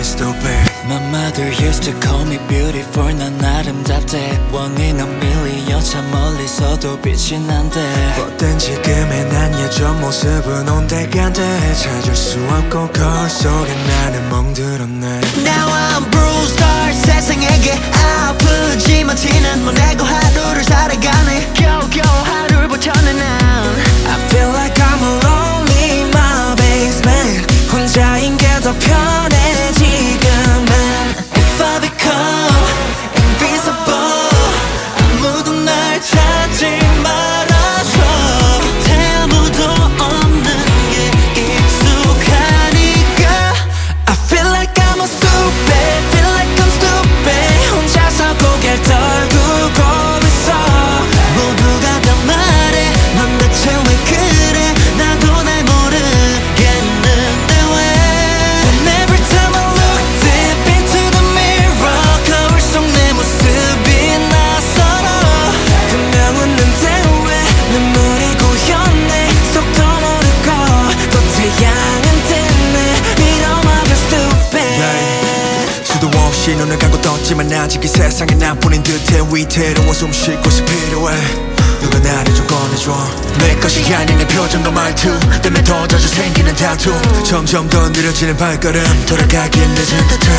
me stupid. My mother used to call me beautiful. 난 아름답대. 원인 넌 밀리어 참 멀리서도 빛이 난대. 뻗은 지금의 난 예전 모습은 온데간데 찾을 수 없고 거울 속에 나는 멍들었네. Now I'm bruised heart 세상에게 아프지만 티는 못 내고 하루를 살아가네. 겨우겨우 하루를 버텨내 난 I feel like I'm a lonely my basement. 혼자인 게 더 편해 지금은. If I become invisible 아무도 날 찾지 말아줘. 곁에 아무도 없는 게 익숙하니까 I feel like I'm a stupid. Feel like I'm stupid. 혼자서 고개를 떨구고 있어. 모두가 다 말해 넌 대체 왜 그래. 나도 날 모르겠는데 왜. And every time I look deep into the mirror 거울 속 내 모습이 낯설어. 분명 웃는데 왜 눈물이 고였네. 속도 모르고 또 태양은 뜨네. 이런 I feel stupid. 수도 없이 눈을 감고 떴지만 아직 이 세상에 나뿐인 듯해. 위태로워 숨 쉴 곳이 필요해. 누가 나를 좀 꺼내줘. 내 것이 아닌 내 표정과 말투 때문에 더 자주 생기는 다툼. 점점 더 느려지는 발걸음 돌아가기엔 늦은 듯해.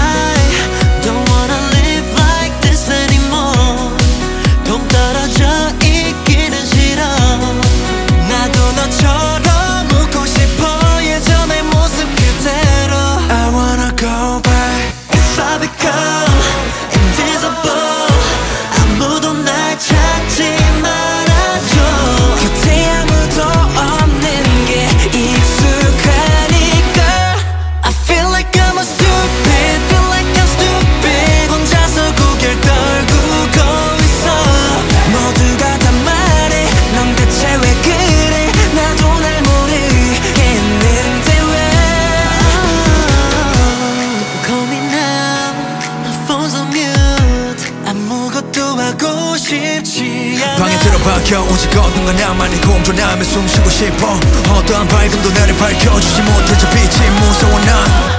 I don't wanna live like this anymore. 동떨어져 있기는 싫어. 나도 너처럼 웃고 싶어. 예전의 모습 그대로. I wanna go back. If I become invisible 아무도 날 찾지 말아줘. 곁에 아무도 없는 게 익숙하니까. I feel like I'm a stupid. Feel like I'm stupid. 혼자서 고개를 떨구고 있어. 모두가 다 말해 넌 대체 왜 그래. 나도 날 모르겠는데 왜. Call me now my phone's on mute. 아무것도 하고 싶지 않아. 방에 들어박혀 오직 어딘가 나만의 공존하며 숨쉬고 싶어. 어떠한 밝음도 나를 밝혀주지 못해 저 빛이 무서워 난.